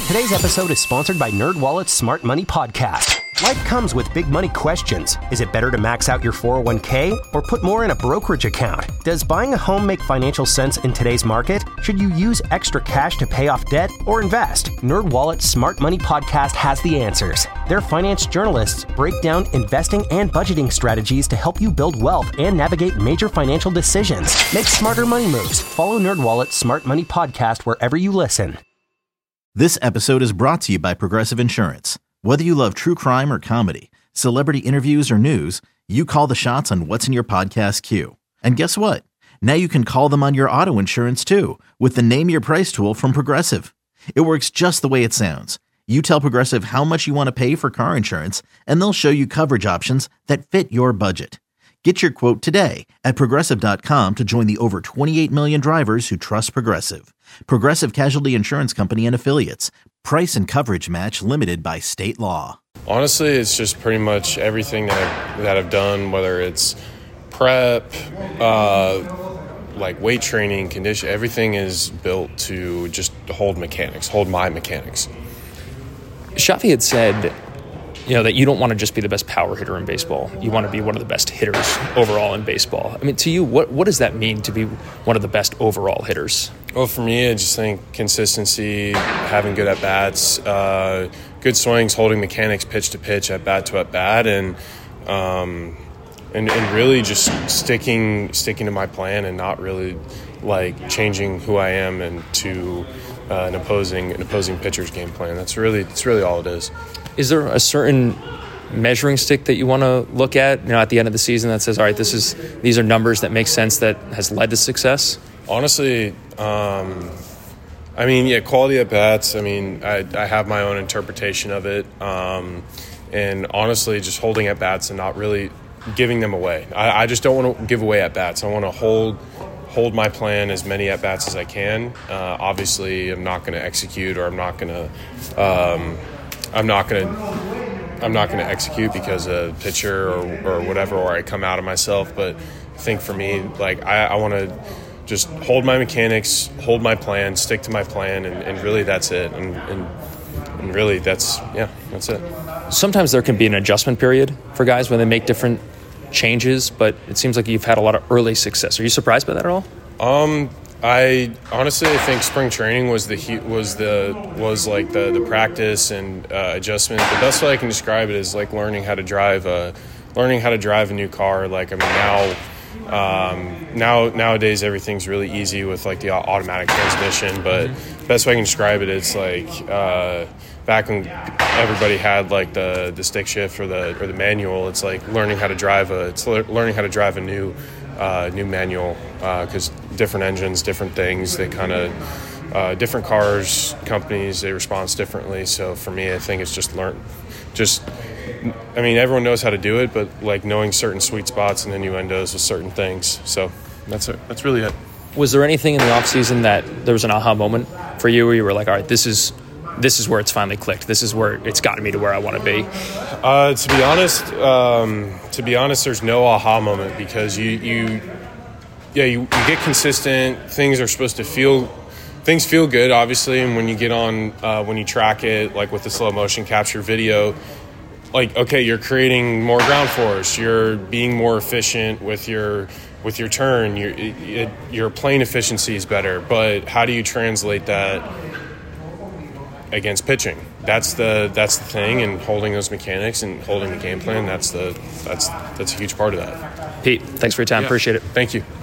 Today's episode is sponsored by NerdWallet's Smart Money Podcast. Life comes with big money questions. Is it better to max out your 401k or put more in a brokerage account? Does buying a home make financial sense in today's market? Should you use extra cash to pay off debt or invest? NerdWallet's Smart Money Podcast has the answers. Their finance journalists break down investing and budgeting strategies to help you build wealth and navigate major financial decisions. Make smarter money moves. Follow NerdWallet's Smart Money Podcast wherever you listen. This episode is brought to you by Progressive Insurance. Whether you love true crime or comedy, celebrity interviews or news, you call the shots on what's in your podcast queue. And guess what? Now you can call them on your auto insurance too with the Name Your Price tool from Progressive. It works just the way it sounds. You tell Progressive how much you want to pay for car insurance, and they'll show you coverage options that fit your budget. Get your quote today at Progressive.com to join the over 28 million drivers who trust Progressive. Progressive Casualty Insurance Company and Affiliates. Price and coverage match limited by state law. Honestly, it's just pretty much everything that I've done, whether it's prep, like weight training, condition, everything is built to just hold my mechanics. Shafi had said, that you don't want to just be the best power hitter in baseball. You want to be one of the best hitters overall in baseball. I mean, to you, what does that mean to be one of the best overall hitters? Well, for me, I just think consistency, having good at-bats, good swings, holding mechanics pitch to pitch, at-bat to at-bat, and really just sticking to my plan and not really like changing who I am and to an opposing pitcher's game plan. It's really all it is. Is there a certain measuring stick that you want to look at, at the end of the season that says, all right, these are numbers that make sense that has led to success? Honestly, quality at bats. I have my own interpretation of it, and honestly, just holding at bats and not really giving them away. I just don't want to give away at bats. I want to hold my plan as many at bats as I can. Obviously, I'm not going to execute, or I'm not going to execute because a pitcher or whatever, or I come out of myself. But I think for me, like I want to just hold my mechanics, hold my plan, stick to my plan, and really that's it. And really that's it. Sometimes there can be an adjustment period for guys when they make different changes, but it seems like you've had a lot of early success. Are you surprised by that at all? I think spring training was the practice and adjustment. The best way I can describe it is like learning how to drive a new car. Nowadays everything's really easy with like the automatic transmission. But best way I can describe it is like back when everybody had like the stick shift or the manual. It's like learning how to drive a new manual, because different engines, different things, they kind of different cars, companies, they respond differently. So for me, I think it's everyone knows how to do it, but like knowing certain sweet spots and innuendos with certain things. So that's it. That's really it. Was there anything in the off season that there was an aha moment for you where you were like, all right, this is where it's finally clicked. This is where it's gotten me to where I want to be. To be honest, there's no aha moment, because you get consistent. Things feel good, obviously, and when you get on, when you track it, like with the slow motion capture video, like, okay, you're creating more ground force, you're being more efficient with your turn, your plane efficiency is better, but how do you translate that against pitching? That's the thing, and holding those mechanics and holding the game plan, that's a huge part of that. Pete, thanks for your time. Yeah. Appreciate it. Thank you.